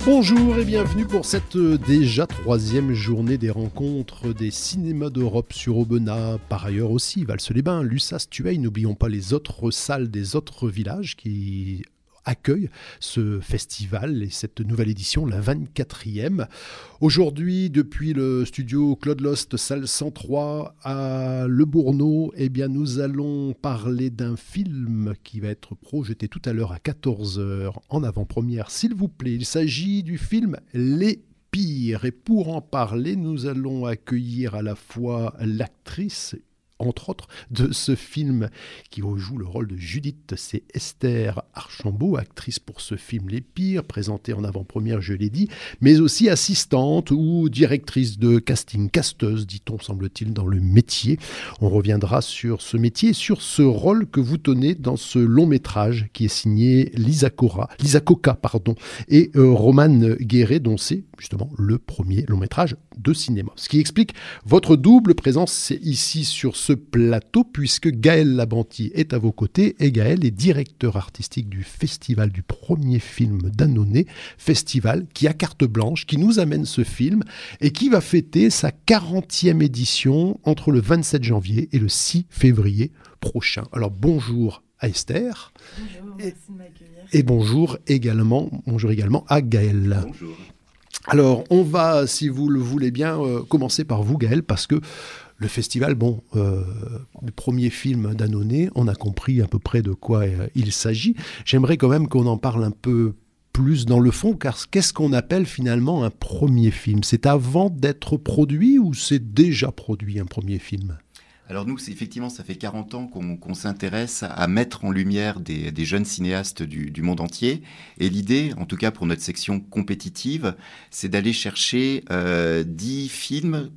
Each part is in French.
Bonjour et bienvenue pour cette déjà troisième journée des rencontres des cinémas d'Europe sur Aubenas. Par ailleurs aussi, Vals-les-Bains, Lussas, Tueil, n'oublions pas les autres salles des autres villages qui accueillent ce festival et cette nouvelle édition, la 24e. Aujourd'hui, depuis le studio Claude Lost, salle 103 à Le Bourneau, eh bien, nous allons parler d'un film qui va être projeté tout à l'heure à 14h en avant-première, s'il vous plaît. Il s'agit du film Les Pires. Et pour en parler, nous allons accueillir à la fois l'actrice, entre autres, de ce film qui joue le rôle de Judith. C'est Esther Archambault, actrice pour ce film Les Pires, présentée en avant-première, je l'ai dit, mais aussi assistante ou directrice de casting, casteuse, dit-on, semble-t-il, dans le métier. On reviendra sur ce métier et sur ce rôle que vous tenez dans ce long-métrage qui est signé Lisa Coca, et Romane Guéret, dont c'est justement le premier long-métrage de cinéma. Ce qui explique votre double présence ici sur ce plateau, puisque Gaël Labanti est à vos côtés, et Gaël est directeur artistique du festival du premier film d'Annonay, festival qui a carte blanche, qui nous amène ce film et qui va fêter sa 40e édition entre le 27 janvier et le 6 février prochain. Alors bonjour à Esther. Bonjour, merci de m'accueillir. Et bonjour également à Gaël. Bonjour. Alors, on va, si vous le voulez bien, commencer par vous, Gaël, parce que le festival, le premier film d'Annonay, on a compris à peu près de quoi il s'agit. J'aimerais quand même qu'on en parle un peu plus dans le fond, car qu'est-ce qu'on appelle finalement un premier film ? C'est avant d'être produit ou c'est déjà produit un premier film ? Alors nous, effectivement, ça fait 40 ans qu'on s'intéresse à mettre en lumière des jeunes cinéastes du monde entier. Et l'idée, en tout cas pour notre section compétitive, c'est d'aller chercher 10 films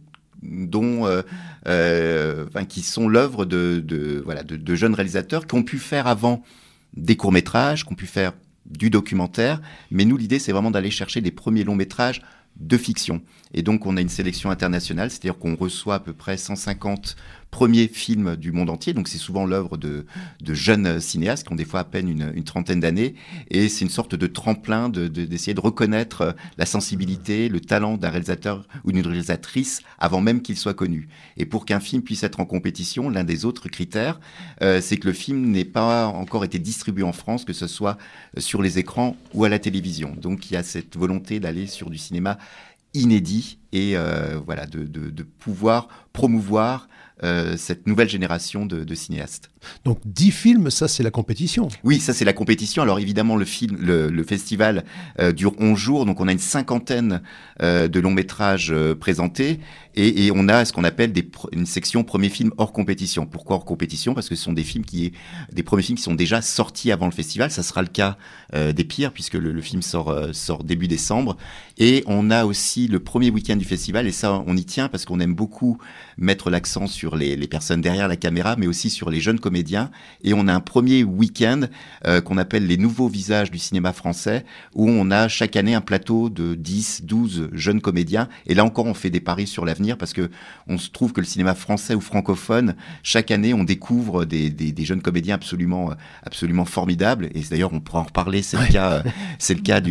qui sont l'œuvre de jeunes réalisateurs qui ont pu faire avant des courts-métrages, qui ont pu faire du documentaire. Mais nous, l'idée, c'est vraiment d'aller chercher des premiers longs-métrages de fiction. Et donc, on a une sélection internationale, c'est-à-dire qu'on reçoit à peu près 150 premiers films du monde entier. Donc, c'est souvent l'œuvre de jeunes cinéastes qui ont des fois à peine une trentaine d'années. Et c'est une sorte de tremplin d'essayer de reconnaître la sensibilité, le talent d'un réalisateur ou d'une réalisatrice avant même qu'il soit connu. Et pour qu'un film puisse être en compétition, l'un des autres critères, c'est que le film n'ait pas encore été distribué en France, que ce soit sur les écrans ou à la télévision. Donc, il y a cette volonté d'aller sur du cinéma inédit et de pouvoir promouvoir cette nouvelle génération de cinéastes. Donc 10 films, ça c'est la compétition. Oui, ça c'est la compétition. Alors évidemment, le festival dure 11 jours, donc on a une cinquantaine de longs métrages présentés et on a ce qu'on appelle une section premiers films hors compétition. Pourquoi hors compétition ? Parce que ce sont des premiers films qui sont déjà sortis avant le festival. Ça sera le cas des Pires, puisque le film sort début décembre. Et on a aussi le premier week-end du festival, et ça on y tient parce qu'on aime beaucoup mettre l'accent sur les personnes derrière la caméra, mais aussi sur les jeunes comédiens. Et on a un premier week-end qu'on appelle les nouveaux visages du cinéma français, où on a chaque année un plateau de 10, 12 jeunes comédiens. Et là encore, on fait des paris sur l'avenir, parce que on se trouve que le cinéma français ou francophone, chaque année, on découvre des jeunes comédiens absolument formidables. Et d'ailleurs, on pourra en reparler. C'est le cas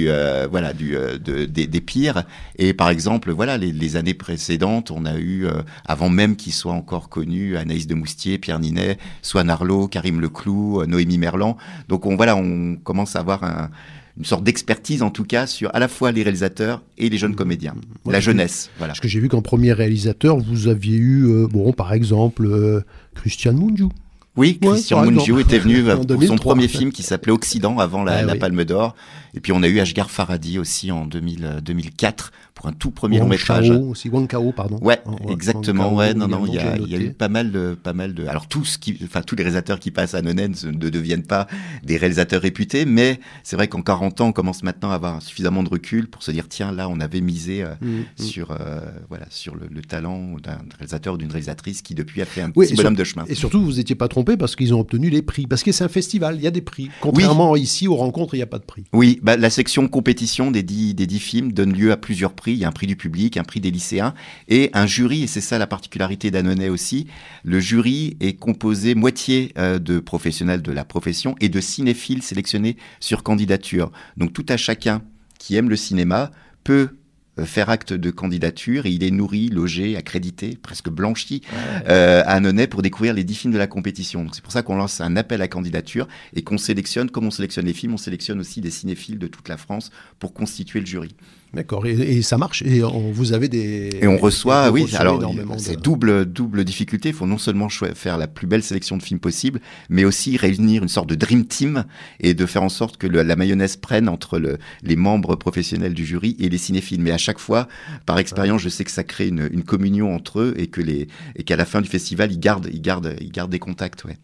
des Pires. Et par exemple, les années précédentes, on a eu, avant même qu'ils soient encore connus, Anaïs de Moustier, Pierre Ninet, Swan Arlo, Karim Leclou, Noémie Merlan. Donc on commence à avoir une sorte d'expertise, en tout cas, sur à la fois les réalisateurs et les jeunes comédiens, la jeunesse. Voilà. Parce que j'ai vu qu'en premier réalisateur, vous aviez eu, par exemple, Christian Mungiu. Oui, Christian Mungiu était venu pour 2003. Son premier film qui s'appelait Occident avant la Palme d'Or. Et puis on a eu Ashghar Farhadi aussi en 2004 pour un tout premier long métrage. Wang Kao, pardon. Ouais, exactement. Il y a eu pas mal de. Alors tous les réalisateurs qui passent à Annonay ne deviennent pas des réalisateurs réputés, mais c'est vrai qu'en 40 ans, on commence maintenant à avoir suffisamment de recul pour se dire tiens, là, on avait misé sur le talent d'un réalisateur ou d'une réalisatrice qui depuis a fait un petit bonhomme de chemin. Et surtout, vous n'étiez pas trompé parce qu'ils ont obtenu les prix, parce que c'est un festival, il y a des prix. Contrairement ici aux rencontres, il n'y a pas de prix. Oui. La section compétition des 10 films donne lieu à plusieurs prix. Il y a un prix du public, un prix des lycéens et un jury. Et c'est ça la particularité d'Annonay aussi. Le jury est composé moitié de professionnels de la profession et de cinéphiles sélectionnés sur candidature. Donc tout à chacun qui aime le cinéma peut faire acte de candidature et il est nourri, logé, accrédité, presque blanchi à Annonay pour découvrir les 10 films de la compétition. Donc c'est pour ça qu'on lance un appel à candidature et qu'on sélectionne, comme on sélectionne les films, on sélectionne aussi des cinéphiles de toute la France pour constituer le jury. D'accord, et ça marche, et vous avez des... Et on reçoit, oui, alors c'est double difficulté, il faut non seulement faire la plus belle sélection de films possible, mais aussi réunir une sorte de dream team et de faire en sorte que la mayonnaise prenne entre les membres professionnels du jury et les cinéphiles. Mais à chaque fois, par expérience, je sais que ça crée une communion entre eux et qu'à la fin du festival, ils gardent des contacts, ouais.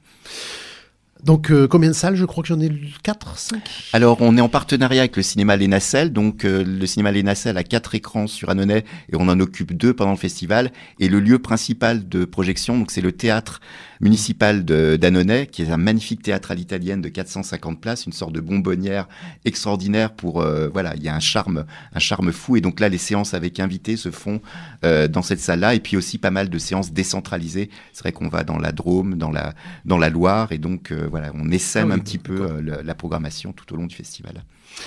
Donc, combien de salles? Je crois que j'en ai 4, 5. Alors, on est en partenariat avec le cinéma Les Nacelles. Donc, le cinéma Les Nacelles a 4 écrans sur Annonay et on en occupe 2 pendant le festival. Et le lieu principal de projection, donc c'est le théâtre municipal d'Annonay, qui est un magnifique théâtre à l'italienne de 450 places, une sorte de bonbonnière extraordinaire pour, il y a un charme fou. Et donc là, les séances avec invités se font dans cette salle-là. Et puis aussi pas mal de séances décentralisées. C'est vrai qu'on va dans la Drôme, dans la Loire. Et donc, on essaime un petit peu la programmation tout au long du festival.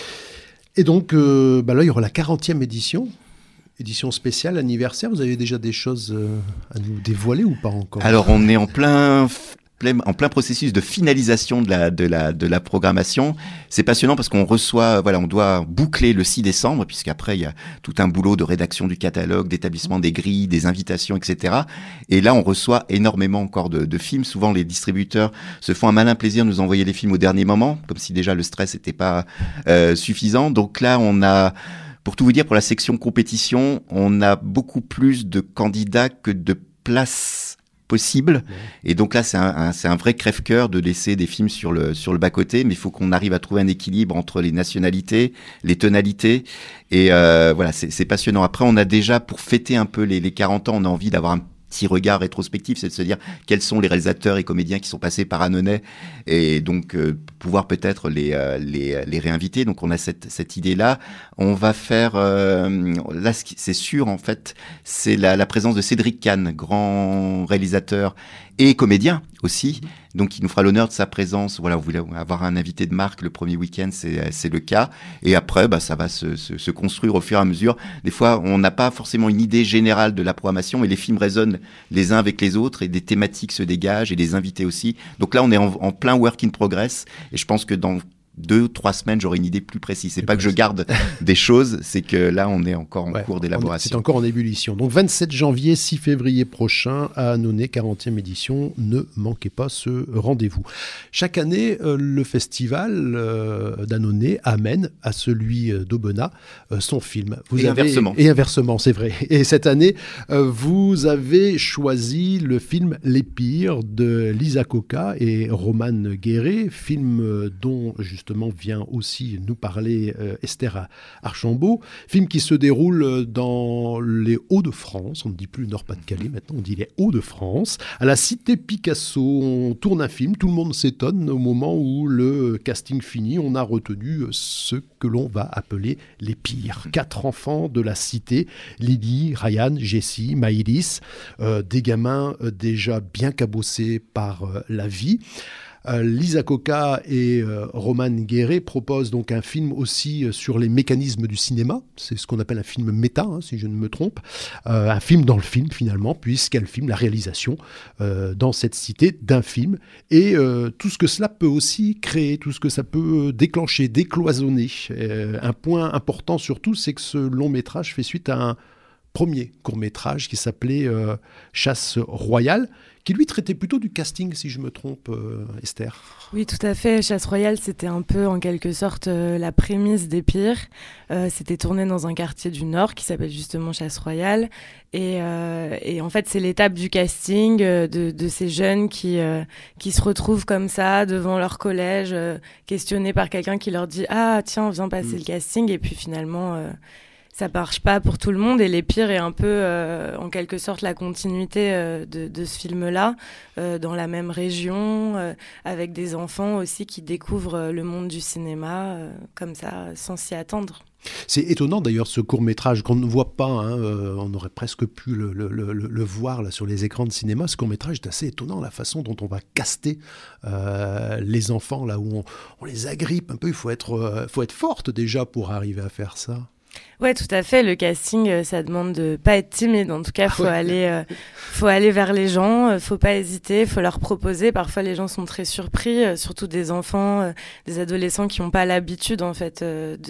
Et donc, là, il y aura la 40e édition spéciale, anniversaire. Vous avez déjà des choses à nous dévoiler ou pas encore? Alors, on est en plein processus de finalisation de la programmation. C'est passionnant parce qu'on reçoit, on doit boucler le 6 décembre, puisqu'après, il y a tout un boulot de rédaction du catalogue, d'établissement des grilles, des invitations, etc. Et là, on reçoit énormément encore de films. Souvent, les distributeurs se font un malin plaisir de nous envoyer les films au dernier moment, comme si déjà le stress n'était pas suffisant. Donc là, on a... Pour tout vous dire, pour la section compétition, on a beaucoup plus de candidats que de places possibles. Et donc là, c'est un vrai crève-cœur de laisser des films sur le bas-côté, mais il faut qu'on arrive à trouver un équilibre entre les nationalités, les tonalités. Et c'est passionnant. Après, on a déjà, pour fêter un peu les 40 ans, on a envie d'avoir un petit regard rétrospectif, c'est de se dire quels sont les réalisateurs et comédiens qui sont passés par Annonay et donc pouvoir peut-être les réinviter. Donc on a cette idée-là. On va faire là, c'est sûr en fait, c'est la présence de Cédric Kahn, grand réalisateur et comédien aussi. Donc il nous fera l'honneur de sa présence. Voilà, vous voulez avoir un invité de marque le premier week-end, c'est le cas. Et après, ça va se construire au fur et à mesure. Des fois, on n'a pas forcément une idée générale de la programmation, mais les films résonnent les uns avec les autres et des thématiques se dégagent et des invités aussi. Donc là, on est en plein work in progress et je pense que dans 2-3 semaines, j'aurai une idée plus précise. C'est pas que je garde des choses, c'est que là, on est encore en cours d'élaboration. C'est encore en ébullition. Donc, 27 janvier, 6 février prochain, à Annonay, 40e édition. Ne manquez pas ce rendez-vous. Chaque année, le festival d'Annonay amène à celui d'Aubenas son film. Inversement. Et inversement, c'est vrai. Et cette année, vous avez choisi le film Les Pires de Lisa Coca et Roman Guéret, film dont, justement, vient aussi nous parler Esther Archambault, film qui se déroule dans les Hauts-de-France, on ne dit plus Nord-Pas-de-Calais maintenant, on dit les Hauts-de-France, à la Cité Picasso. On tourne un film, tout le monde s'étonne au moment où le casting finit, on a retenu ce que l'on va appeler les pires. 4 enfants de la cité, Lily, Ryan, Jessie, Maïlis, des gamins déjà bien cabossés par la vie. Lisa Coca et Roman Guéret proposent donc un film aussi sur les mécanismes du cinéma. C'est ce qu'on appelle un film méta, si je ne me trompe. Un film dans le film, finalement, puisqu'elle filme la réalisation dans cette cité d'un film. Et tout ce que cela peut aussi créer, tout ce que ça peut déclencher, décloisonner. Un point important surtout, c'est que ce long métrage fait suite à un premier court-métrage qui s'appelait Chasse royale, qui lui traitait plutôt du casting, si je me trompe, Esther. Oui, tout à fait. Chasse royale, c'était un peu, en quelque sorte, la prémisse des pires. C'était tourné dans un quartier du Nord qui s'appelle justement Chasse royale. Et en fait, c'est l'étape du casting de ces jeunes qui se retrouvent comme ça devant leur collège, questionnés par quelqu'un qui leur dit « Ah, tiens, viens passer le casting ». Et puis finalement... ça marche pas pour tout le monde, et Les Pires est un peu, en quelque sorte, la continuité de ce film-là, dans la même région, avec des enfants aussi qui découvrent le monde du cinéma, comme ça, sans s'y attendre. C'est étonnant d'ailleurs ce court-métrage qu'on ne voit pas, on aurait presque pu le voir là, sur les écrans de cinéma. Ce court-métrage est assez étonnant, la façon dont on va caster les enfants, là où on les agrippe un peu. Il faut être forte déjà pour arriver à faire ça. Ouais, tout à fait. Le casting, ça demande de pas être timide. En tout cas, faut aller vers les gens. Faut pas hésiter. Faut leur proposer. Parfois, les gens sont très surpris, surtout des enfants, des adolescents qui n'ont pas l'habitude en fait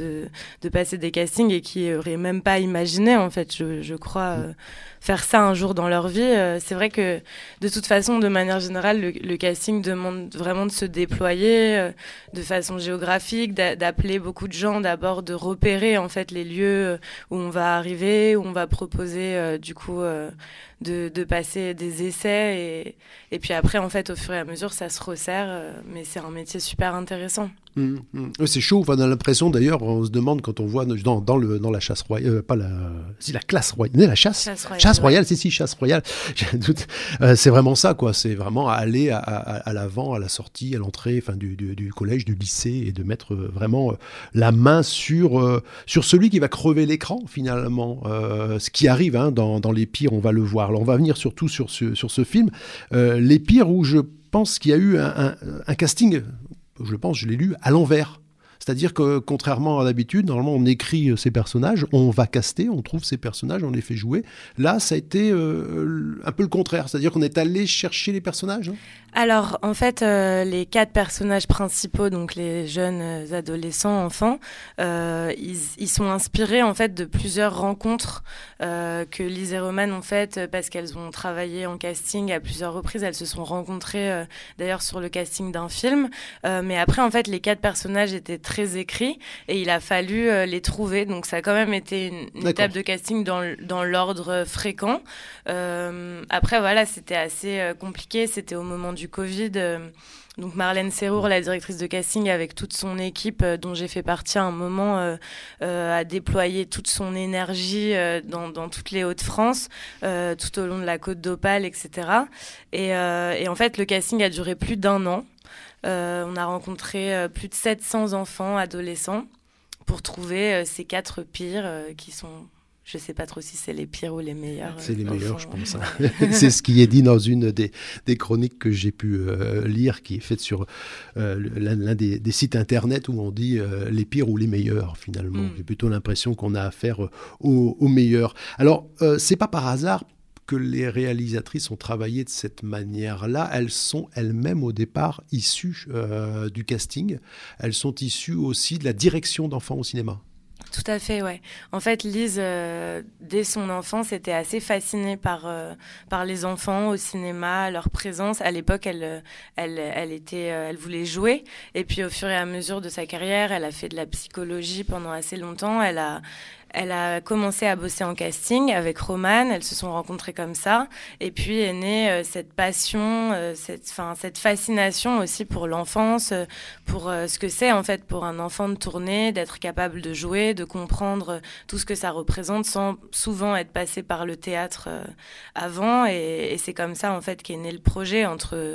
de passer des castings et qui auraient même pas imaginé en fait. Je crois faire ça un jour dans leur vie. C'est vrai que de toute façon, de manière générale, le casting demande vraiment de se déployer de façon géographique, d'appeler beaucoup de gens, d'abord de repérer en fait les lieux où on va arriver, où on va proposer du coup de passer des essais et puis après en fait au fur et à mesure ça se resserre, mais c'est un métier super intéressant. C'est chaud, on a l'impression d'ailleurs, on se demande quand on voit dans la chasse royale, la classe royale, la chasse royale, chasse royale, j'ai un doute, c'est vraiment ça quoi, c'est vraiment aller à l'avant, à la sortie, à l'entrée du collège, du lycée, et de mettre vraiment la main sur celui qui va crever l'écran finalement, ce qui arrive dans Les Pires, on va le voir. Alors on va venir surtout sur ce film, Les Pires, où je pense qu'il y a eu un casting, je l'ai lu à l'envers. C'est-à-dire que, contrairement à d'habitude, normalement, on écrit ces personnages, on va caster, on trouve ces personnages, on les fait jouer. Là, ça a été un peu le contraire. C'est-à-dire qu'on est allé chercher les personnages. Alors, en fait, les 4 personnages principaux, donc les jeunes adolescents, enfants, ils sont inspirés, en fait, de plusieurs rencontres que Lise et Romane ont faites parce qu'elles ont travaillé en casting à plusieurs reprises. Elles se sont rencontrées, d'ailleurs, sur le casting d'un film. Mais après, en fait, les 4 personnages étaient très écrits et il a fallu les trouver. Donc, ça a quand même été une étape de casting dans l'ordre fréquent. Après, voilà, c'était assez compliqué. C'était au moment du Covid. Donc Marlène Serrour, la directrice de casting, avec toute son équipe, dont j'ai fait partie à un moment, a déployé toute son énergie dans toutes les Hauts-de-France, tout au long de la Côte d'Opale, etc. Et en fait, le casting a duré plus d'1 an. On a rencontré plus de 700 enfants, adolescents, pour trouver ces 4 pires qui sont... Je ne sais pas trop si c'est les pires ou les meilleurs. C'est les meilleurs, je pense. C'est ce qui est dit dans une des chroniques que j'ai pu lire, qui est faite sur l'un des sites internet où on dit les pires ou les meilleurs, finalement. J'ai plutôt l'impression qu'on a affaire aux meilleurs. Alors, c'est pas par hasard que les réalisatrices ont travaillé de cette manière-là. Elles sont elles-mêmes au départ issues du casting. Elles sont issues aussi de la direction d'enfants au cinéma. Tout à fait, ouais. En fait, Lise, dès son enfance, était assez fascinée par les enfants au cinéma, leur présence. À l'époque, elle voulait jouer. Et puis, au fur et à mesure de sa carrière, elle a fait de la psychologie pendant assez longtemps. Elle a commencé à bosser en casting avec Romane, elles se sont rencontrées comme ça, et puis est née cette passion, cette fascination aussi pour l'enfance, pour ce que c'est en fait pour un enfant de tourner, d'être capable de jouer, de comprendre tout ce que ça représente sans souvent être passé par le théâtre avant, et c'est comme ça en fait qu'est né le projet entre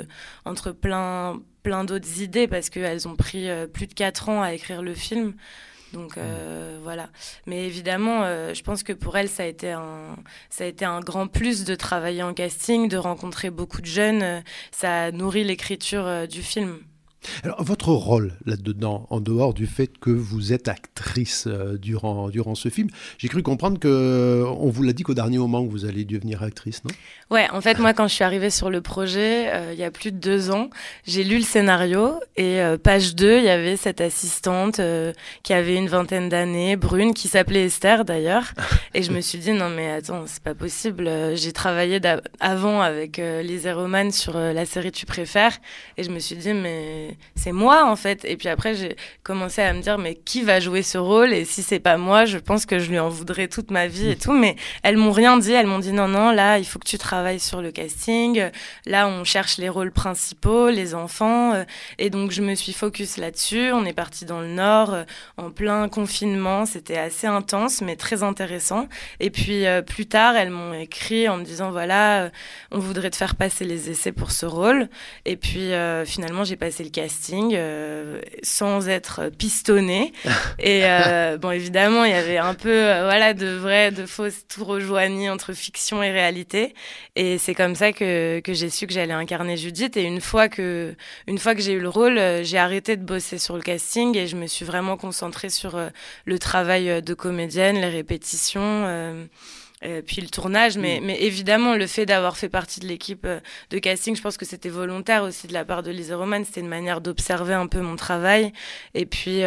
plein d'autres idées, parce qu'elles ont pris plus de 4 ans à écrire le film. Donc voilà. Mais évidemment, je pense que pour elle, ça a été un grand plus de travailler en casting, de rencontrer beaucoup de jeunes. Ça a nourri l'écriture du film. Alors, votre rôle là-dedans, en dehors du fait que vous êtes actrice durant ce film, j'ai cru comprendre qu'on vous l'a dit qu'au dernier moment que vous allez devenir actrice, non ? Ouais, en fait, moi, quand je suis arrivée sur le projet, il y a plus de 2 ans, j'ai lu le scénario et page 2, il y avait cette assistante qui avait une 20aine d'années, brune, qui s'appelait Esther d'ailleurs. Et je me suis dit, non mais attends, c'est pas possible. J'ai travaillé avant avec Lise et Romane sur la série Tu préfères. Et je me suis dit, mais c'est moi en fait. Et puis après j'ai commencé à me dire mais qui va jouer ce rôle, et si c'est pas moi, je pense que je lui en voudrais toute ma vie et tout. Mais elles m'ont rien dit, elles m'ont dit non, là il faut que tu travailles sur le casting, là on cherche les rôles principaux, les enfants, et donc je me suis focus là-dessus. On est parti dans le Nord en plein confinement, c'était assez intense mais très intéressant. Et puis plus tard elles m'ont écrit en me disant voilà, on voudrait te faire passer les essais pour ce rôle. Et puis finalement j'ai passé le casting sans être pistonnée. Et bon évidemment il y avait un peu de vrai, de faux, tout rejoigni entre fiction et réalité. Et c'est comme ça que j'ai su que j'allais incarner Judith. Et une fois que j'ai eu le rôle, j'ai arrêté de bosser sur le casting et je me suis vraiment concentrée sur le travail de comédienne, les répétitions. Puis le tournage, mais évidemment le fait d'avoir fait partie de l'équipe de casting, je pense que c'était volontaire aussi de la part de Lise Roman. C'était une manière d'observer un peu mon travail. Et puis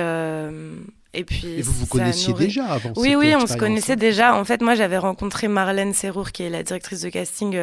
vous vous connaissiez déjà avant cette Oui, on expérience, se connaissait déjà. En fait, moi, j'avais rencontré Marlène Serrour, qui est la directrice de casting,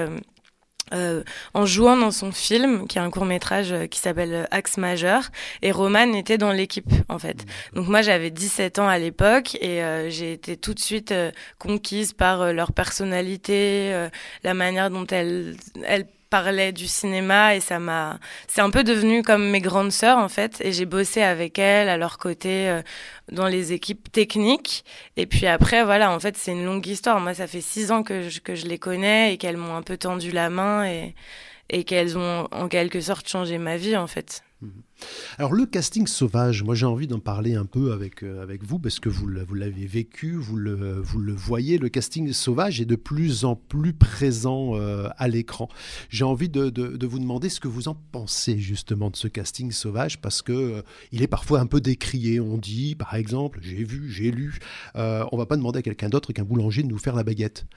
en jouant dans son film, qui est un court-métrage qui s'appelle Axe Majeur, et Roman était dans l'équipe en fait. Donc moi j'avais 17 ans à l'époque et j'ai été tout de suite conquise par leur personnalité, la manière dont elles parlaient du cinéma, et c'est un peu devenu comme mes grandes sœurs en fait, et j'ai bossé avec elles à leur côté dans les équipes techniques. Et puis après voilà, en fait c'est une longue histoire. Moi ça fait 6 ans que je les connais et qu'elles m'ont un peu tendu la main et qu'elles ont en quelque sorte changé ma vie en fait. Alors le casting sauvage, moi j'ai envie d'en parler un peu avec vous parce que vous l'avez vécu, vous le voyez, le casting sauvage est de plus en plus présent à l'écran. J'ai envie de vous demander ce que vous en pensez justement de ce casting sauvage, parce que il est parfois un peu décrié. On dit par exemple, j'ai vu, j'ai lu, on va pas demander à quelqu'un d'autre qu'un boulanger de nous faire la baguette.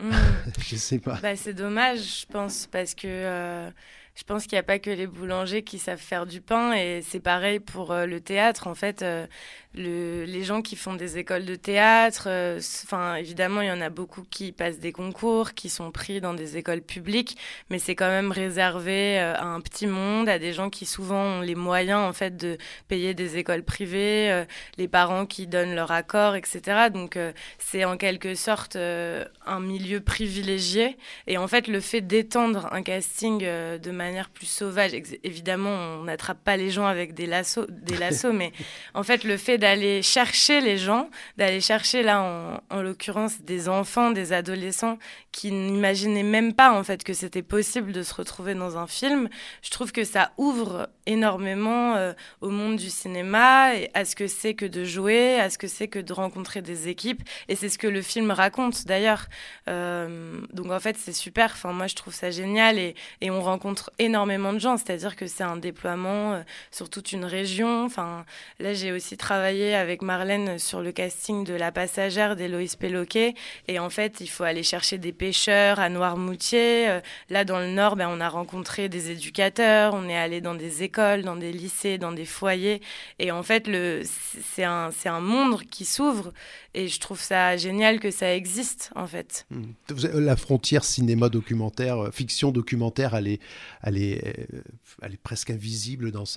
Je sais pas. C'est dommage, je pense, parce que je pense qu'il n'y a pas que les boulangers qui savent faire du pain, et c'est pareil pour le théâtre. En fait, les gens qui font des écoles de théâtre, évidemment, il y en a beaucoup qui passent des concours, qui sont pris dans des écoles publiques, mais c'est quand même réservé à un petit monde, à des gens qui souvent ont les moyens en fait de payer des écoles privées, les parents qui donnent leur accord, etc. Donc c'est en quelque sorte un milieu privilégié. Et en fait, le fait d'étendre un casting de manière plus sauvage, évidemment, on n'attrape pas les gens avec des lassos, mais en fait, le fait d'aller chercher les gens, d'aller chercher là, en l'occurrence, des enfants, des adolescents qui n'imaginaient même pas en fait que c'était possible de se retrouver dans un film, je trouve que ça ouvre énormément au monde du cinéma, et à ce que c'est que de jouer, à ce que c'est que de rencontrer des équipes, et c'est ce que le film raconte d'ailleurs. Donc en fait c'est super, moi je trouve ça génial, et on rencontre énormément de gens, c'est-à-dire que c'est un déploiement sur toute une région. Là j'ai aussi travaillé avec Marlène sur le casting de La Passagère d'Héloïse Péloquet, et en fait il faut aller chercher des pêcheurs à Noirmoutier. Là dans le Nord, on a rencontré des éducateurs, on est allé dans des écoles, dans des lycées, dans des foyers, et en fait c'est un monde qui s'ouvre, et je trouve ça génial que ça existe en fait. La frontière cinéma documentaire, fiction documentaire, elle est presque invisible dans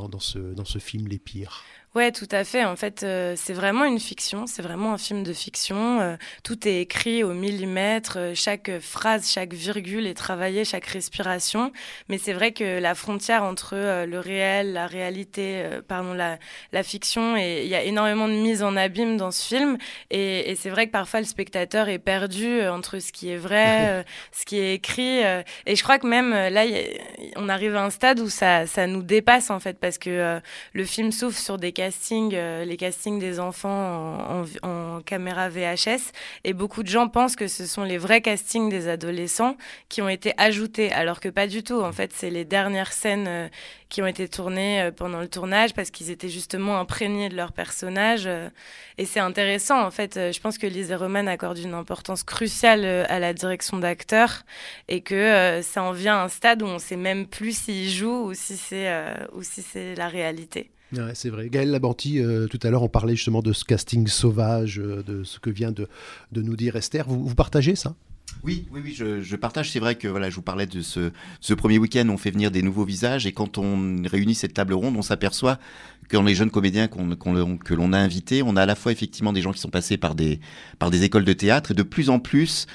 ce film Les Pires. Ouais, tout à fait. En fait, c'est vraiment une fiction, c'est vraiment un film de fiction. Tout est écrit au millimètre, chaque phrase, chaque virgule est travaillée, chaque respiration. Mais c'est vrai que la frontière entre le réel, la réalité, la fiction, et il y a énormément de mise en abîme dans ce film. Et c'est vrai que parfois le spectateur est perdu entre ce qui est vrai, ce qui est écrit. Et je crois que même là, on arrive à un stade où ça nous dépasse en fait, parce que le film s'ouvre sur des les castings des enfants en caméra VHS, et beaucoup de gens pensent que ce sont les vrais castings des adolescents qui ont été ajoutés, alors que pas du tout. En fait, c'est les dernières scènes qui ont été tournées pendant le tournage, parce qu'ils étaient justement imprégnés de leur personnage. Et c'est intéressant, en fait. Je pense que Lise Roman accorde une importance cruciale à la direction d'acteurs, et que ça en vient à un stade où on ne sait même plus s'ils jouent ou si c'est la réalité. Ouais, c'est vrai. Gaëlle Labanty, tout à l'heure, on parlait justement de ce casting sauvage, de ce que vient de nous dire Esther. Vous partagez ça ? Oui, je partage. C'est vrai que voilà, je vous parlais de ce premier week-end, on fait venir des nouveaux visages et quand on réunit cette table ronde, on s'aperçoit que dans les jeunes comédiens que l'on a invités, on a à la fois effectivement des gens qui sont passés par des écoles de théâtre et de plus en plus,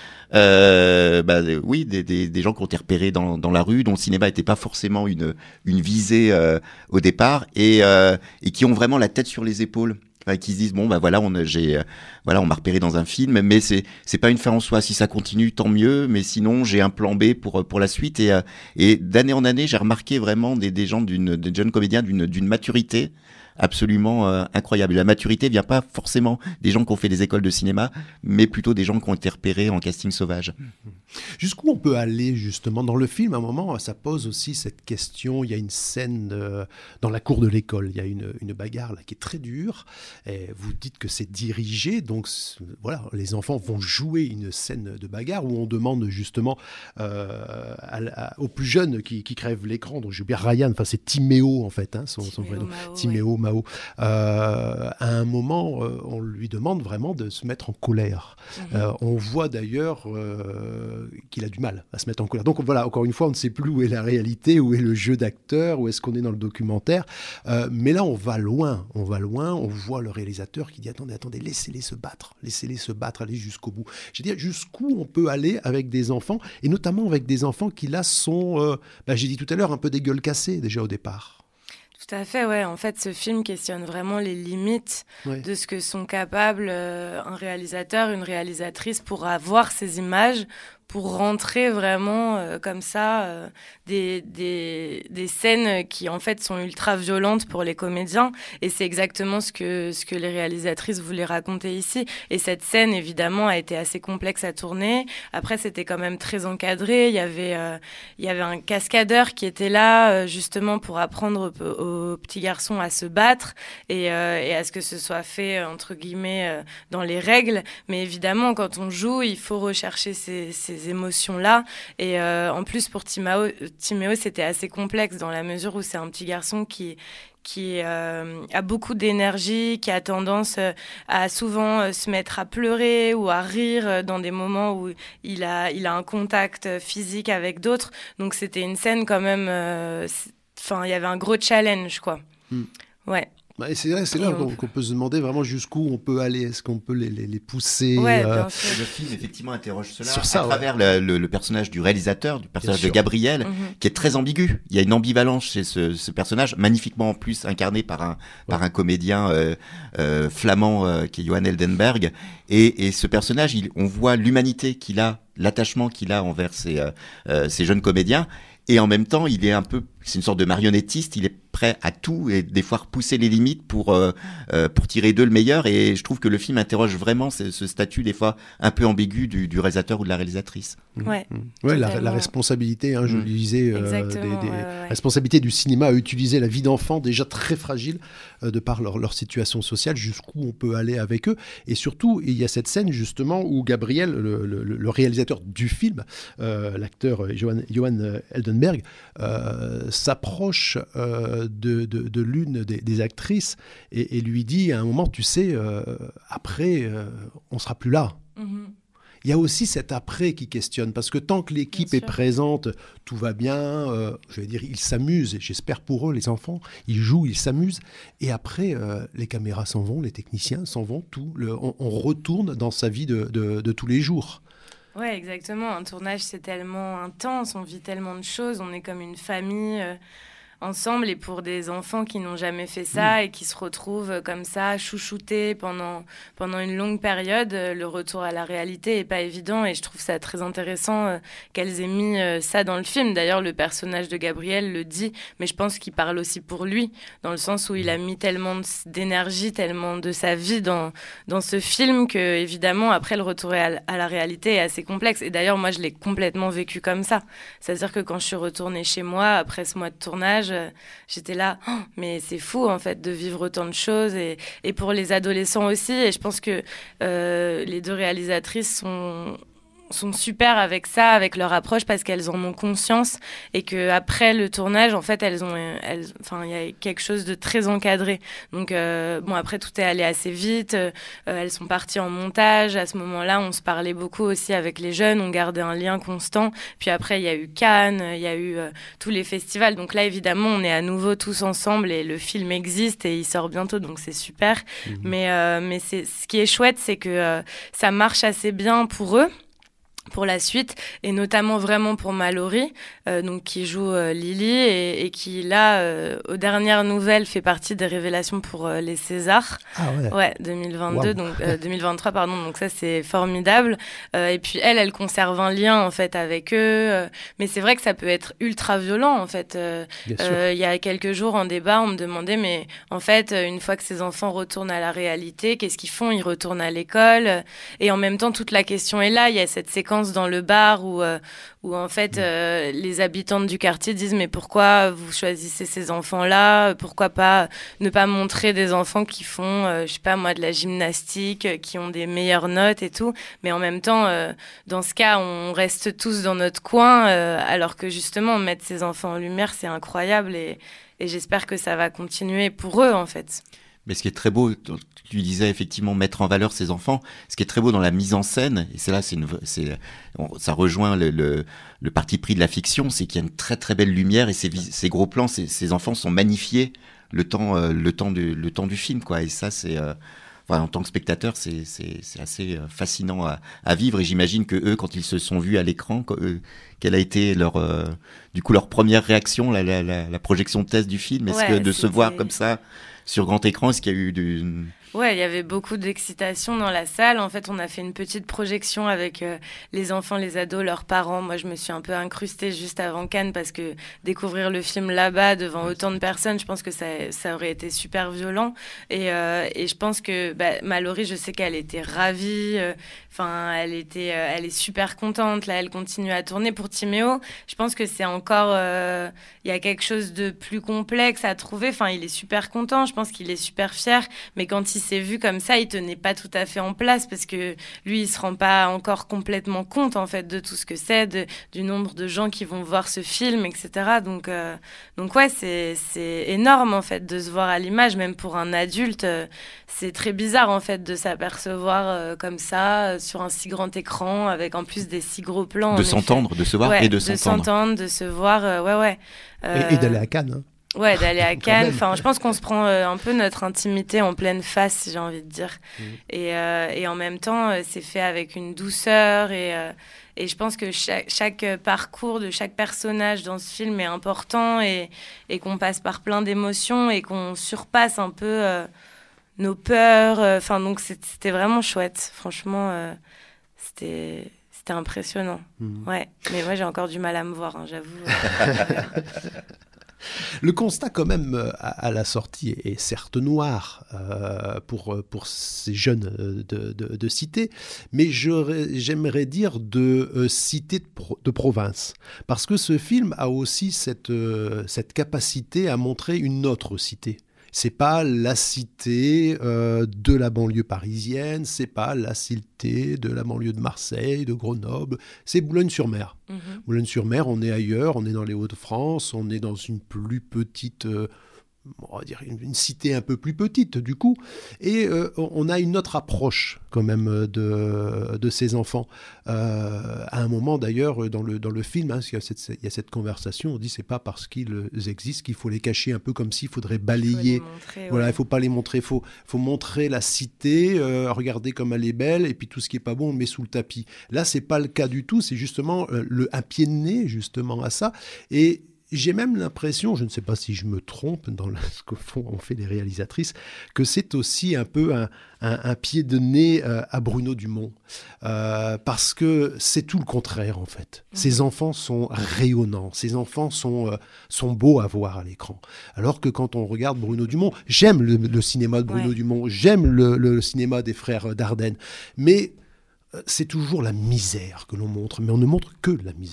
oui, des gens qui ont été repérés dans la rue, dont le cinéma n'était pas forcément une visée au départ et qui ont vraiment la tête sur les épaules. Enfin, qui se disent bon bah voilà on m'a repéré dans un film, mais c'est pas une fin en soi. Si ça continue tant mieux, mais sinon j'ai un plan B pour la suite et d'année en année j'ai remarqué vraiment des gens des jeunes comédiens d'une maturité absolument incroyable. Et la maturité vient pas forcément des gens qui ont fait des écoles de cinéma, mais plutôt des gens qui ont été repérés en casting sauvage. Jusqu'où on peut aller justement dans le film? À un moment, ça pose aussi cette question. Il y a une scène dans la cour de l'école. Il y a une bagarre là qui est très dure. Et vous dites que c'est dirigé, donc voilà, les enfants vont jouer une scène de bagarre où on demande justement aux plus jeunes qui crèvent l'écran. Donc j'ai oublié Ryan. Enfin c'est Timéo en fait, hein, son prénom. Timéo Mao. À un moment, on lui demande vraiment de se mettre en colère. On voit d'ailleurs qu'il a du mal à se mettre en colère. Donc voilà, encore une fois, on ne sait plus où est la réalité, où est le jeu d'acteur, où est-ce qu'on est dans le documentaire. Mais là, on va loin. On voit le réalisateur qui dit attendez, laissez-les se battre, allez jusqu'au bout. Je veux dire, jusqu'où on peut aller avec des enfants, et notamment avec des enfants qui là sont, j'ai dit tout à l'heure, un peu des gueules cassées déjà au départ. Tout à fait, ouais. En fait, ce film questionne vraiment les limites de ce que sont capables un réalisateur, une réalisatrice pour avoir ces images, pour rentrer vraiment comme ça des scènes qui en fait sont ultra violentes pour les comédiens, et c'est exactement ce que les réalisatrices voulaient raconter ici. Et cette scène évidemment a été assez complexe à tourner. Après c'était quand même très encadré, il y avait un cascadeur qui était là justement pour apprendre aux petits garçons à se battre et à ce que ce soit fait entre guillemets dans les règles. Mais évidemment quand on joue il faut rechercher ces émotions-là. Et en plus, pour Timéo, c'était assez complexe dans la mesure où c'est un petit garçon qui a beaucoup d'énergie, qui a tendance à souvent se mettre à pleurer ou à rire dans des moments où il a un contact physique avec d'autres. Donc c'était une scène quand même... il y avait un gros challenge, quoi. Ouais. Et c'est là qu'on peut se demander vraiment jusqu'où on peut aller. Est-ce qu'on peut les pousser bien sûr. Le film effectivement interroge cela à travers le personnage du réalisateur, du personnage de Gabriel, qui est très ambigu. Il y a une ambivalence chez ce personnage, magnifiquement en plus incarné par un comédien flamand qui est Johan Eldenberg. Et ce personnage, on voit l'humanité qu'il a, l'attachement qu'il a envers ces jeunes comédiens. Et en même temps, c'est une sorte de marionnettiste, il est prêt à tout et des fois repousser les limites pour tirer d'eux le meilleur. Et je trouve que le film interroge vraiment ce statut des fois un peu ambigu du réalisateur ou de la réalisatrice. Ouais, la responsabilité, je le disais, responsabilité du cinéma à utiliser la vie d'enfants déjà très fragile de par leur situation sociale, jusqu'où on peut aller avec eux. Et surtout, il y a cette scène justement où Gabriel, le réalisateur du film, l'acteur Johan Eldenberg, s'approche de l'une des actrices et lui dit à un moment, tu sais, après, on sera plus là. Il y a aussi cet après qui questionne, parce que tant que l'équipe est présente, tout va bien, je vais dire, ils s'amusent, et j'espère pour eux, les enfants, ils jouent, ils s'amusent, et après, les caméras s'en vont, les techniciens s'en vont, on retourne dans sa vie de tous les jours. Ouais, exactement. Un tournage, c'est tellement intense, on vit tellement de choses, on est comme une famille ensemble, et pour des enfants qui n'ont jamais fait ça et qui se retrouvent comme ça, chouchoutés pendant une longue période, le retour à la réalité est pas évident, et je trouve ça très intéressant qu'elles aient mis ça dans le film. D'ailleurs, le personnage de Gabriel le dit, mais je pense qu'il parle aussi pour lui, dans le sens où il a mis tellement d'énergie, tellement de sa vie dans ce film que, évidemment, après, le retour à la réalité est assez complexe. Et d'ailleurs, moi, je l'ai complètement vécu comme ça. C'est-à-dire que quand je suis retournée chez moi, après ce mois de tournage, j'étais là, mais c'est fou en fait de vivre autant de choses, et pour les adolescents aussi. Et je pense que les deux réalisatrices sont super avec ça, avec leur approche, parce qu'elles en ont conscience et que après le tournage, en fait, il y a quelque chose de très encadré. Donc bon, après tout est allé assez vite. Elles sont parties en montage. À ce moment-là, on se parlait beaucoup aussi avec les jeunes. On gardait un lien constant. Puis après, il y a eu Cannes, il y a eu tous les festivals. Donc là, évidemment, on est à nouveau tous ensemble et le film existe et il sort bientôt. Donc c'est super. Mais ce qui est chouette, c'est que ça marche assez bien pour eux, pour la suite, et notamment vraiment pour Mallory, donc qui joue Lily et qui là, aux dernières nouvelles, fait partie des révélations pour les Césars. Ah ouais. Ouais, 2022, Wow. donc 2023 pardon. Donc ça c'est formidable. Et puis elle conserve un lien en fait avec eux. Mais c'est vrai que ça peut être ultra violent en fait. Bien sûr. Il y a quelques jours en débat, on me demandait mais en fait une fois que ces enfants retournent à la réalité, qu'est-ce qu'ils font? Ils retournent à l'école. Et en même temps toute la question est là. Il y a cette séquence dans le bar où en fait les habitantes du quartier disent mais pourquoi vous choisissez ces enfants-là? Pourquoi pas ne pas montrer des enfants qui font je sais pas moi de la gymnastique, qui ont des meilleures notes et tout, mais en même temps dans ce cas on reste tous dans notre coin alors que justement mettre ces enfants en lumière c'est incroyable et j'espère que ça va continuer pour eux en fait. Mais ce qui est très beau, tu disais effectivement mettre en valeur ces enfants. Ce qui est très beau dans la mise en scène, et c'est là, ça rejoint le parti pris de la fiction, c'est qu'il y a une très très belle lumière et ces gros plans, ces enfants sont magnifiés le temps du film, quoi. Et ça, en tant que spectateur, c'est assez fascinant à vivre. Et j'imagine que eux, quand ils se sont vus à l'écran, quelle a été leur première réaction, la projection de test du film? Est-ce que de se voir comme ça sur grand écran, est-ce qu'il y a eu Ouais, il y avait beaucoup d'excitation dans la salle. En fait, on a fait une petite projection avec les enfants, les ados, leurs parents. Moi, je me suis un peu incrustée juste avant Cannes parce que découvrir le film là-bas devant autant de personnes, je pense que ça aurait été super violent. Et je pense que Mallory, je sais qu'elle était ravie. Elle est super contente. Là, elle continue à tourner pour Timéo. Je pense que c'est encore, il y a quelque chose de plus complexe à trouver. Enfin, il est super content. Je pense qu'il est super fier. Mais quand il s'est vu comme ça, il tenait pas tout à fait en place parce que lui, il se rend pas encore complètement compte en fait de tout ce que c'est, du nombre de gens qui vont voir ce film, etc. Donc ouais, c'est énorme en fait de se voir à l'image, même pour un adulte. C'est très bizarre en fait de s'apercevoir comme ça sur un si grand écran avec en plus des si gros plans. de s'entendre, de se voir et de s'entendre, de se voir, ouais. Et d'aller à Cannes. Hein. Ouais, d'aller à Cannes. Enfin, je pense qu'on se prend un peu notre intimité en pleine face, j'ai envie de dire. Et en même temps, c'est fait avec une douceur et je pense que chaque parcours de chaque personnage dans ce film est important et qu'on passe par plein d'émotions et qu'on surpasse un peu nos peurs. Enfin, donc c'était vraiment chouette. Franchement, c'était impressionnant. Ouais. Mais moi, j'ai encore du mal à me voir, hein, j'avoue. Le constat quand même à la sortie est certes noir pour ces jeunes de cité, mais j'aimerais dire de cité de province, parce que ce film a aussi cette capacité à montrer une autre cité. C'est pas la cité de la banlieue parisienne, c'est pas la cité de la banlieue de Marseille, de Grenoble, c'est Boulogne-sur-Mer. Boulogne-sur-Mer, on est ailleurs, on est dans les Hauts-de-France, on est dans une plus petite, on va dire une cité un peu plus petite du coup, et on a une autre approche quand même de ces enfants. À un moment d'ailleurs dans le film, hein, il y a cette conversation, on dit c'est pas parce qu'ils existent qu'il faut les cacher, un peu comme s'il faudrait balayer. Voilà, il faut pas les montrer, faut montrer la cité, regarder comme elle est belle, et puis tout ce qui est pas bon on le met sous le tapis. Là c'est pas le cas du tout, c'est justement un pied de nez justement à ça. Et j'ai même l'impression, je ne sais pas si je me trompe dans ce qu'ont fait les réalisatrices, que c'est aussi un peu un pied de nez à Bruno Dumont. Parce que c'est tout le contraire, en fait. Ces enfants sont rayonnants, ces enfants sont beaux à voir à l'écran. Alors que quand on regarde Bruno Dumont, j'aime le cinéma de Bruno Dumont, j'aime le cinéma des frères Dardenne, mais c'est toujours la misère que l'on montre, mais on ne montre que la misère.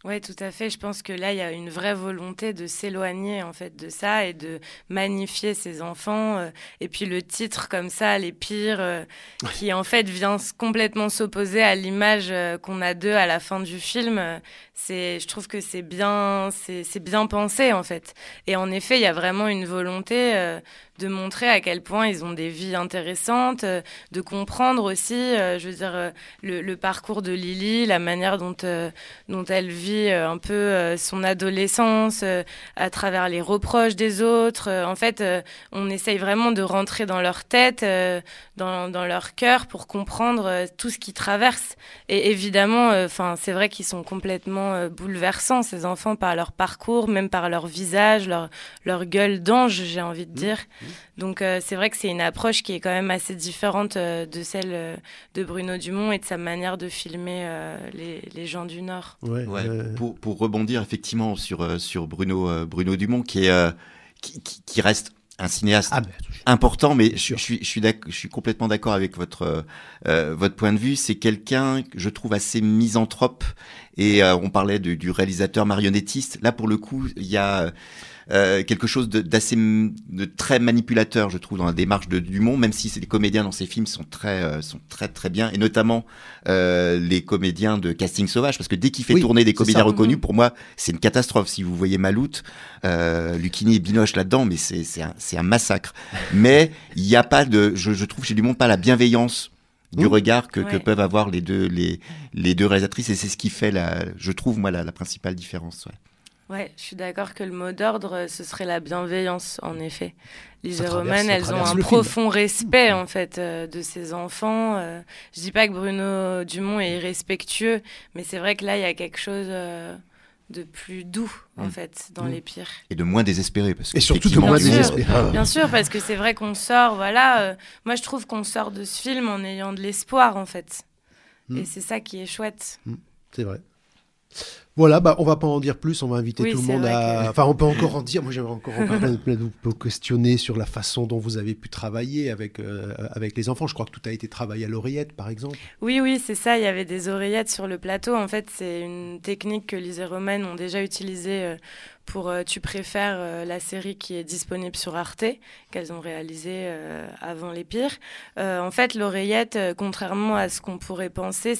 Ouais, tout à fait. Je pense que là, il y a une vraie volonté de s'éloigner en fait de ça et de magnifier ses enfants. Et puis le titre comme ça, Les Pires, qui en fait vient complètement s'opposer à l'image qu'on a d'eux à la fin du film. Je trouve que c'est bien pensé en fait. Et en effet, il y a vraiment une volonté de montrer à quel point ils ont des vies intéressantes, de comprendre aussi, je veux dire, le parcours de Lily, la manière dont elle vit un peu son adolescence à travers les reproches des autres. En fait, on essaye vraiment de rentrer dans leur tête, dans leur cœur pour comprendre tout ce qu'ils traversent. Et évidemment, c'est vrai qu'ils sont complètement bouleversants, ces enfants, par leur parcours, même par leur visage, leur gueule d'ange, j'ai envie de dire. Donc c'est vrai que c'est une approche qui est quand même assez différente de celle de Bruno Dumont et de sa manière de filmer les gens du Nord. Ouais. Pour rebondir effectivement sur Bruno Dumont qui reste un cinéaste important, mais je suis complètement d'accord avec votre point de vue. C'est quelqu'un que je trouve assez misanthrope et on parlait du réalisateur marionnettiste. Là, pour le coup, il y a quelque chose de très manipulateur, je trouve, dans la démarche de Dumont, même si les comédiens dans ses films sont très bien, et notamment les comédiens de Casting Sauvage, parce que dès qu'il fait tourner des comédiens reconnus, pour moi, c'est une catastrophe. Si vous voyez Maloute, Lucchini et Binoche là-dedans, mais c'est un massacre. Mais il n'y a pas je trouve chez Dumont pas la bienveillance du regard que peuvent avoir les deux réalisatrices, et c'est ce qui fait je trouve moi la principale différence. Ouais, je suis d'accord que le mot d'ordre, ce serait la bienveillance, en effet. Les Romaines, elles ont un profond respect, en fait, de ces enfants. Je dis pas que Bruno Dumont est irrespectueux, mais c'est vrai que là, il y a quelque chose de plus doux, en fait, dans Les Pires. Et de moins désespéré. Et surtout de moins désespéré. Bien sûr, parce que c'est vrai qu'on sort, moi, je trouve qu'on sort de ce film en ayant de l'espoir, en fait. Et c'est ça qui est chouette. C'est vrai. Voilà, on va pas en dire plus, on va inviter tout le monde à... Enfin, on peut encore en dire, moi j'aimerais encore vous questionner sur la façon dont vous avez pu travailler avec les enfants. Je crois que tout a été travaillé à l'oreillette, par exemple. Oui, c'est ça, il y avait des oreillettes sur le plateau. En fait, c'est une technique que Lise et Romaine ont déjà utilisée pour Tu préfères, la série qui est disponible sur Arte, qu'elles ont réalisée avant Les Pires. En fait, l'oreillette, contrairement à ce qu'on pourrait penser,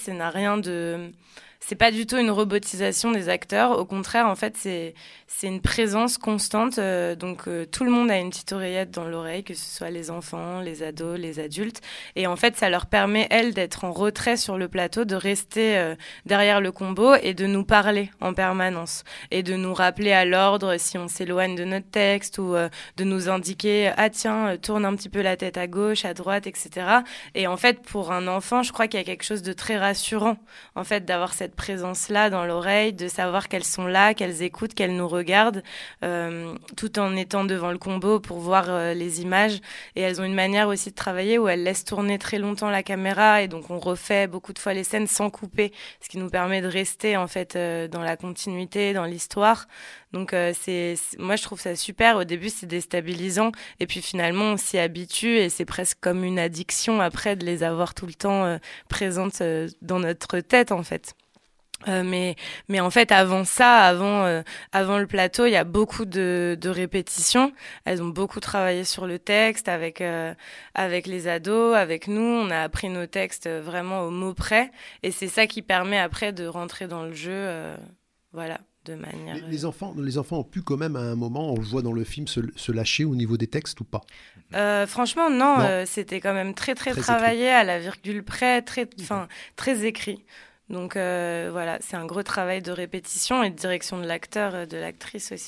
c'est pas du tout une robotisation des acteurs. Au contraire, en fait, c'est une présence constante. Donc, tout le monde a une petite oreillette dans l'oreille, que ce soit les enfants, les ados, les adultes. Et en fait, ça leur permet, elles, d'être en retrait sur le plateau, de rester derrière le combo et de nous parler en permanence. Et de nous rappeler à l'ordre si on s'éloigne de notre texte ou de nous indiquer « Ah tiens, tourne un petit peu la tête à gauche, à droite, etc. » Et en fait, pour un enfant, je crois qu'il y a quelque chose de très rassurant, en fait, d'avoir cette présence-là dans l'oreille, de savoir qu'elles sont là, qu'elles écoutent, qu'elles nous regardent, tout en étant devant le combo pour voir les images. Et elles ont une manière aussi de travailler où elles laissent tourner très longtemps la caméra, et donc on refait beaucoup de fois les scènes sans couper, ce qui nous permet de rester en fait dans la continuité, dans l'histoire. Donc moi je trouve ça super. Au début c'est déstabilisant, et puis finalement on s'y habitue, et c'est presque comme une addiction après de les avoir tout le temps présentes dans notre tête en fait. Mais en fait, avant le plateau, il y a beaucoup de répétitions. Elles ont beaucoup travaillé sur le texte avec les ados, avec nous. On a appris nos textes vraiment au mot près, et c'est ça qui permet après de rentrer dans le jeu, de manière. Les enfants ont pu quand même à un moment, on le voit dans le film, se lâcher au niveau des textes ou pas? Franchement, non. C'était quand même très travaillé écrit. À la virgule près, très écrit. Donc c'est un gros travail de répétition et de direction de l'acteur, de l'actrice aussi.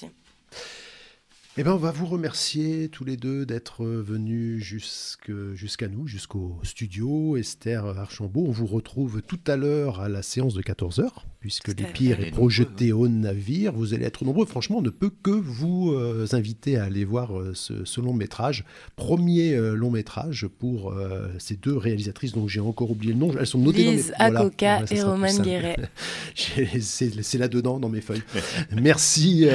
Eh bien, on va vous remercier tous les deux d'être venus jusqu'à nous, jusqu'au studio. Esther Archambault, on vous retrouve tout à l'heure à la séance de 14h, puisque Les Pires est projeté au navire. Vous allez être nombreux. Franchement, on ne peut que vous inviter à aller voir ce long métrage. Premier long métrage pour ces deux réalisatrices dont j'ai encore oublié le nom. Elles sont notées Lise Akoka et Romane Guéret. C'est là-dedans dans mes feuilles. Merci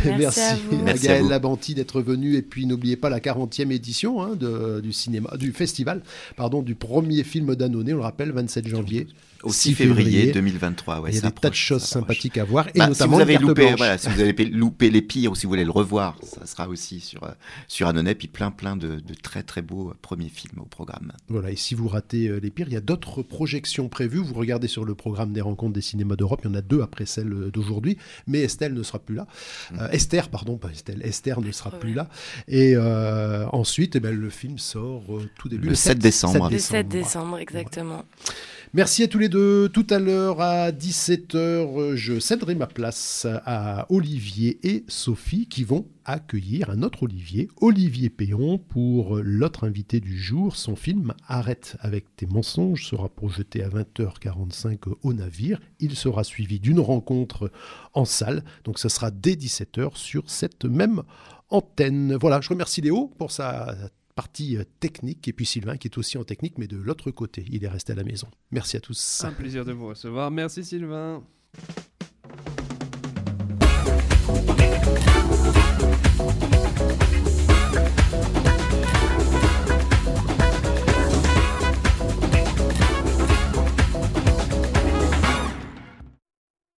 à Gaëlle Labanti d'être venu, et puis n'oubliez pas la 40e édition du festival, du premier film d'Annonay, on le rappelle, 27 janvier. Au 6 février 2023. Ouais, il y a des tas de choses sympathiques à voir, et notamment notamment si vous avez une carte blanche. si vous avez loupé les pires ou si vous voulez le revoir, ça sera aussi sur Annonay, puis plein de très très beaux premiers films au programme. Voilà, et si vous ratez les pires, il y a d'autres projections prévues. Vous regardez sur le programme des rencontres des cinémas d'Europe, il y en a 2 après celle d'aujourd'hui, mais Estelle ne sera plus là. Esther, pardon, pas Estelle. Esther ne sera plus là. Et ensuite, le film sort tout début. Le 7 décembre. Le 7 décembre, exactement. Ouais. Merci à tous les deux. Tout à l'heure, à 17h, je céderai ma place à Olivier et Sophie qui vont accueillir un autre Olivier Péon, pour l'autre invité du jour. Son film « Arrête avec tes mensonges » sera projeté à 20h45 au Navire. Il sera suivi d'une rencontre en salle. Donc ce sera dès 17h sur cette même antenne. Voilà, je remercie Léo pour sa partie technique, et puis Sylvain qui est aussi en technique, mais de l'autre côté, il est resté à la maison. Merci à tous. Un plaisir de vous recevoir. Merci Sylvain.